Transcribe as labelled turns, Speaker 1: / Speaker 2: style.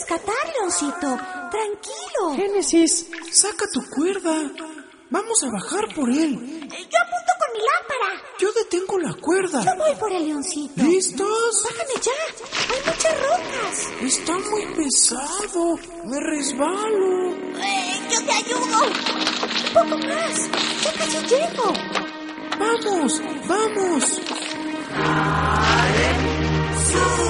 Speaker 1: rescatar, Leoncito. Tranquilo.
Speaker 2: Génesis, saca tu cuerda. Vamos a bajar por él.
Speaker 1: Yo apunto con mi lámpara.
Speaker 2: Yo detengo la cuerda.
Speaker 1: Yo voy por el Leoncito.
Speaker 2: ¿Listos?
Speaker 1: Bájame ya. Hay muchas rocas.
Speaker 2: Está muy pesado. Me resbalo.
Speaker 1: Yo te ayudo. Un poco más. Ya casi llego.
Speaker 2: Vamos, vamos.
Speaker 1: ¡Sube!